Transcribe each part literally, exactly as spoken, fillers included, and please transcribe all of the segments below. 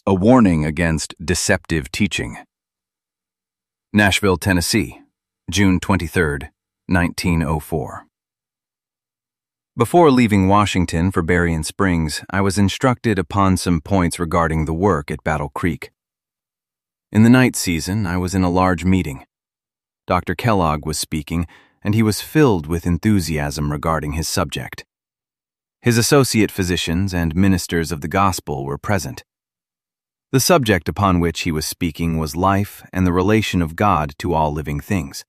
A warning against deceptive teaching. Nashville, Tennessee, June twenty-third, nineteen oh four. Before leaving Washington for Berrien Springs, I was instructed upon some points regarding the work at Battle Creek. In the night season, I was in a large meeting. Doctor Kellogg was speaking, and he was filled with enthusiasm regarding his subject. His associate physicians and ministers of the gospel were present. The subject upon which he was speaking was life and the relation of God to all living things.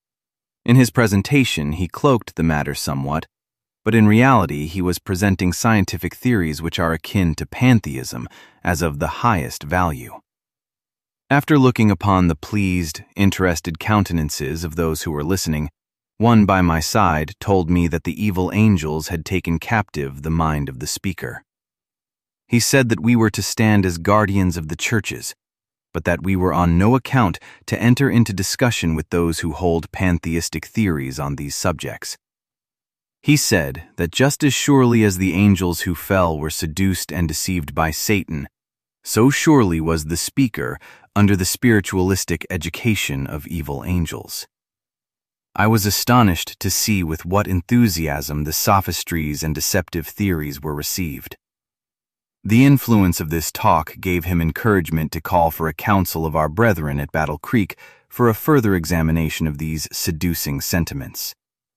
In his presentation, he cloaked the matter somewhat, but in reality he was presenting scientific theories which are akin to pantheism as of the highest value. After looking upon the pleased, interested countenances of those who were listening, one by my side told me that the evil angels had taken captive the mind of the speaker. He said that we were to stand as guardians of the churches, but that we were on no account to enter into discussion with those who hold pantheistic theories on these subjects. He said that just as surely as the angels who fell were seduced and deceived by Satan, so surely was the speaker under the spiritualistic education of evil angels. I was astonished to see with what enthusiasm the sophistries and deceptive theories were received. The influence of this talk gave him encouragement to call for a council of our brethren at Battle Creek for a further examination of these seducing sentiments.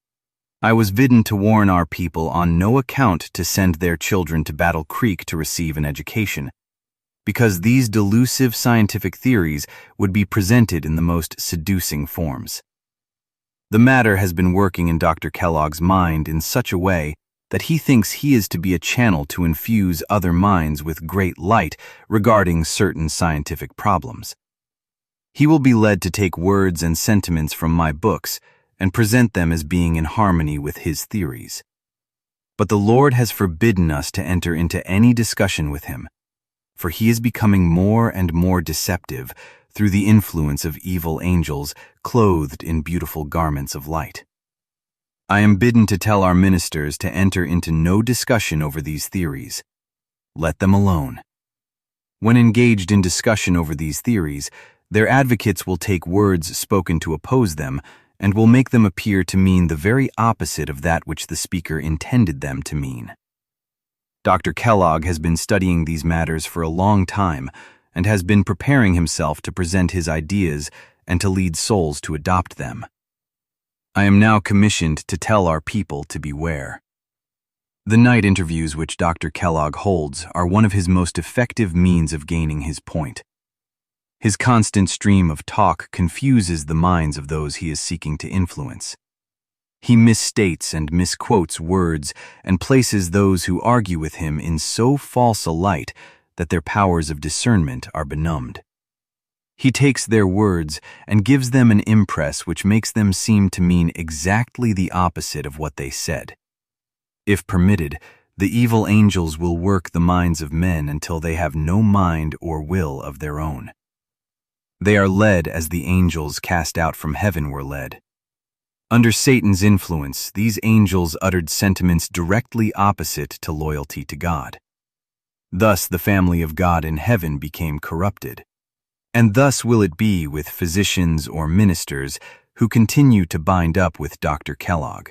I was bidden to warn our people on no account to send their children to Battle Creek to receive an education, because these delusive scientific theories would be presented in the most seducing forms. The matter has been working in Doctor Kellogg's mind in such a way that he thinks he is to be a channel to infuse other minds with great light regarding certain scientific problems. He will be led to take words and sentiments from my books and present them as being in harmony with his theories. But the Lord has forbidden us to enter into any discussion with him, for he is becoming more and more deceptive through the influence of evil angels clothed in beautiful garments of light. I am bidden to tell our ministers to enter into no discussion over these theories. Let them alone. When engaged in discussion over these theories, their advocates will take words spoken to oppose them and will make them appear to mean the very opposite of that which the speaker intended them to mean. Doctor Kellogg has been studying these matters for a long time and has been preparing himself to present his ideas and to lead souls to adopt them. I am now commissioned to tell our people to beware. The night interviews which Doctor Kellogg holds are one of his most effective means of gaining his point. His constant stream of talk confuses the minds of those he is seeking to influence. He misstates and misquotes words and places those who argue with him in so false a light that their powers of discernment are benumbed. He takes their words and gives them an impress which makes them seem to mean exactly the opposite of what they said. If permitted, the evil angels will work the minds of men until they have no mind or will of their own. They are led as the angels cast out from heaven were led. Under Satan's influence, these angels uttered sentiments directly opposite to loyalty to God. Thus the family of God in heaven became corrupted. And thus will it be with physicians or ministers who continue to bind up with Doctor Kellogg.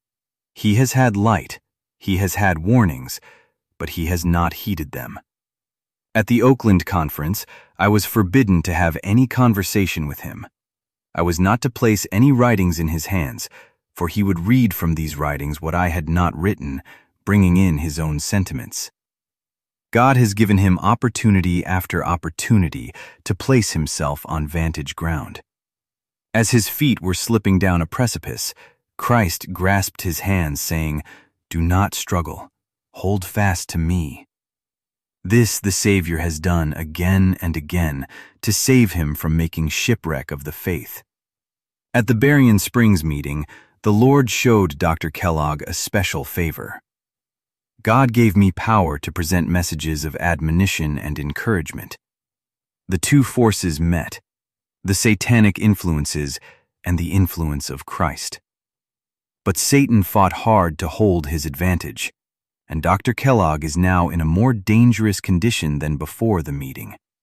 He has had light, he has had warnings, but he has not heeded them. At the Oakland conference, I was forbidden to have any conversation with him. I was not to place any writings in his hands, for he would read from these writings what I had not written, bringing in his own sentiments. God has given him opportunity after opportunity to place himself on vantage ground. As his feet were slipping down a precipice, Christ grasped his hands, saying, "Do not struggle. Hold fast to me." This the Savior has done again and again to save him from making shipwreck of the faith. At the Berrien Springs meeting, the Lord showed Doctor Kellogg a special favor. God gave me power to present messages of admonition and encouragement. The two forces met, the satanic influences and the influence of Christ. But Satan fought hard to hold his advantage, and Doctor Kellogg is now in a more dangerous condition than before the meeting.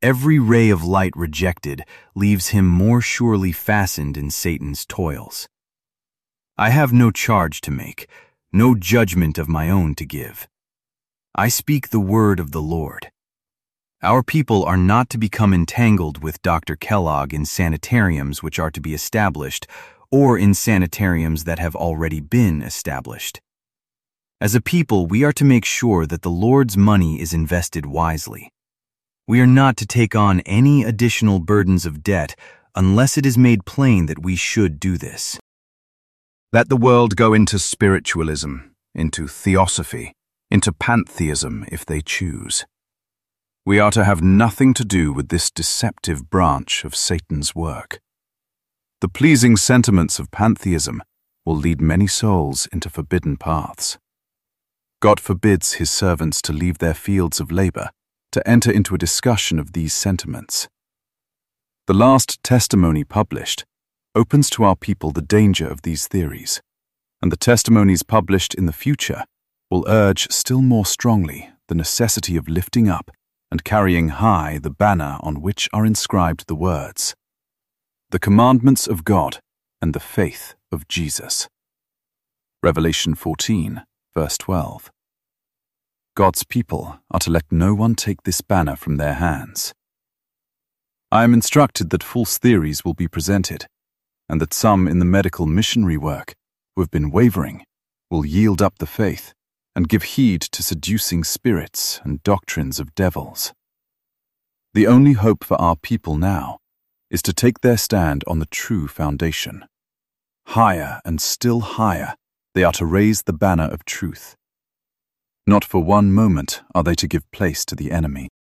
Every ray of light rejected leaves him more surely fastened in Satan's toils. I have no charge to make, no judgment of my own to give. I speak the word of the Lord. Our people are not to become entangled with Doctor Kellogg in sanitariums which are to be established, or in sanitariums that have already been established. As a people, we are to make sure that the Lord's money is invested wisely. We are not to take on any additional burdens of debt unless it is made plain that we should do this. Let the world go into spiritualism, into theosophy, into pantheism if they choose. We are to have nothing to do with this deceptive branch of Satan's work. The pleasing sentiments of pantheism will lead many souls into forbidden paths. God forbids his servants to leave their fields of labor to enter into a discussion of these sentiments. The last testimony published opens to our people the danger of these theories, and the testimonies published in the future will urge still more strongly the necessity of lifting up and carrying high the banner on which are inscribed the words, "The commandments of God and the faith of Jesus." Revelation fourteen, verse twelve. God's people are to let no one take this banner from their hands. I am instructed that false theories will be presented, and that some in the medical missionary work who have been wavering will yield up the faith and give heed to seducing spirits and doctrines of devils. The only hope for our people now is to take their stand on the true foundation. Higher and still higher they are to raise the banner of truth. Not for one moment are they to give place to the enemy.